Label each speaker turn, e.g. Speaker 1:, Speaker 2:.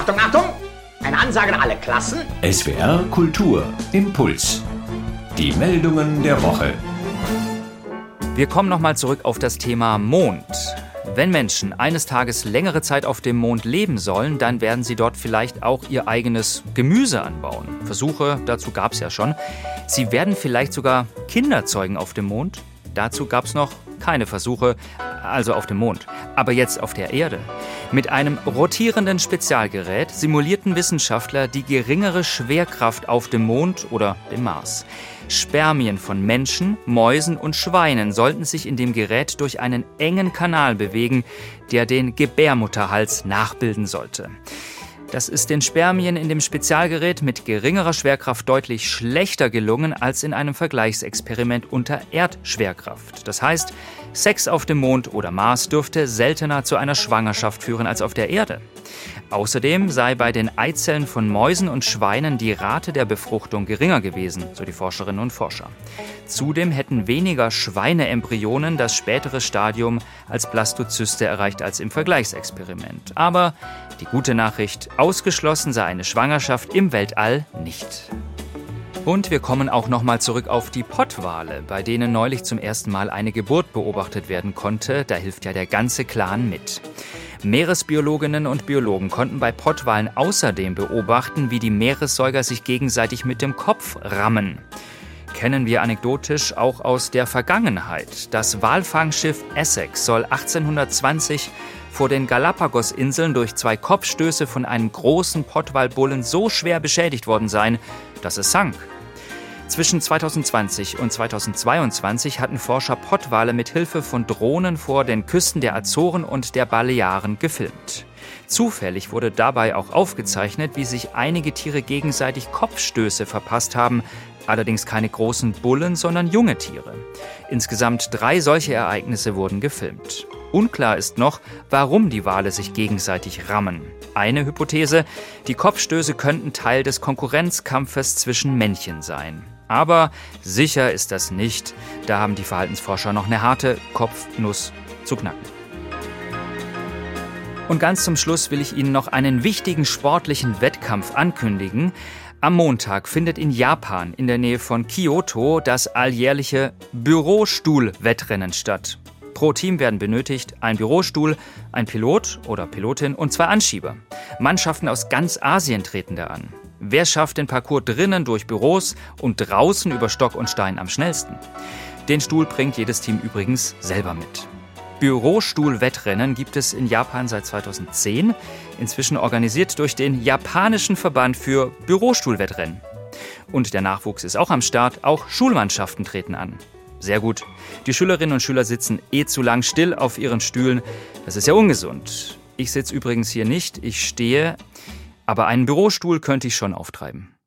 Speaker 1: Achtung, Achtung! Eine Ansage an alle Klassen.
Speaker 2: SWR Kultur Impuls. Die Meldungen der Woche.
Speaker 3: Wir kommen nochmal zurück auf das Thema Mond. Wenn Menschen eines Tages längere Zeit auf dem Mond leben sollen, dann werden sie dort vielleicht auch ihr eigenes Gemüse anbauen. Versuche dazu gab es ja schon. Sie werden vielleicht sogar Kinder zeugen auf dem Mond. Dazu gab es noch keine Versuche, also auf dem Mond. Aber jetzt auf der Erde. Mit einem rotierenden Spezialgerät simulierten Wissenschaftler die geringere Schwerkraft auf dem Mond oder dem Mars. Spermien von Menschen, Mäusen und Schweinen sollten sich in dem Gerät durch einen engen Kanal bewegen, der den Gebärmutterhals nachbilden sollte. Das ist den Spermien in dem Spezialgerät mit geringerer Schwerkraft deutlich schlechter gelungen als in einem Vergleichsexperiment unter Erdschwerkraft. Das heißt, Sex auf dem Mond oder Mars dürfte seltener zu einer Schwangerschaft führen als auf der Erde. Außerdem sei bei den Eizellen von Mäusen und Schweinen die Rate der Befruchtung geringer gewesen, so die Forscherinnen und Forscher. Zudem hätten weniger Schweineembryonen das spätere Stadium als Blastozyste erreicht als im Vergleichsexperiment. Aber die gute Nachricht, ausgeschlossen sei eine Schwangerschaft im Weltall nicht. Und wir kommen auch nochmal zurück auf die Pottwale, bei denen neulich zum ersten Mal eine Geburt beobachtet werden konnte. Da hilft ja der ganze Clan mit. Meeresbiologinnen und Biologen konnten bei Pottwalen außerdem beobachten, wie die Meeressäuger sich gegenseitig mit dem Kopf rammen. Kennen wir anekdotisch auch aus der Vergangenheit. Das Walfangschiff Essex soll 1820 vor den Galapagos-Inseln durch 2 Kopfstöße von einem großen Pottwalbullen so schwer beschädigt worden sein, dass es sank. Zwischen 2020 und 2022 hatten Forscher Pottwale mit Hilfe von Drohnen vor den Küsten der Azoren und der Balearen gefilmt. Zufällig wurde dabei auch aufgezeichnet, wie sich einige Tiere gegenseitig Kopfstöße verpasst haben, allerdings keine großen Bullen, sondern junge Tiere. Insgesamt 3 solche Ereignisse wurden gefilmt. Unklar ist noch, warum die Wale sich gegenseitig rammen. Eine Hypothese, die Kopfstöße könnten Teil des Konkurrenzkampfes zwischen Männchen sein. Aber sicher ist das nicht. Da haben die Verhaltensforscher noch eine harte Kopfnuss zu knacken. Und ganz zum Schluss will ich Ihnen noch einen wichtigen sportlichen Wettkampf ankündigen. Am Montag findet in Japan in der Nähe von Kyoto das alljährliche Bürostuhl-Wettrennen statt. Pro Team werden benötigt ein Bürostuhl, ein Pilot oder Pilotin und 2 Anschieber. Mannschaften aus ganz Asien treten da an. Wer schafft den Parcours drinnen durch Büros und draußen über Stock und Stein am schnellsten? Den Stuhl bringt jedes Team übrigens selber mit. Bürostuhl-Wettrennen gibt es in Japan seit 2010, inzwischen organisiert durch den japanischen Verband für Bürostuhl-Wettrennen. Und der Nachwuchs ist auch am Start, auch Schulmannschaften treten an. Sehr gut. Die Schülerinnen und Schüler sitzen zu lang still auf ihren Stühlen. Das ist ja ungesund. Ich sitze übrigens hier nicht, ich stehe. Aber einen Bürostuhl könnte ich schon auftreiben.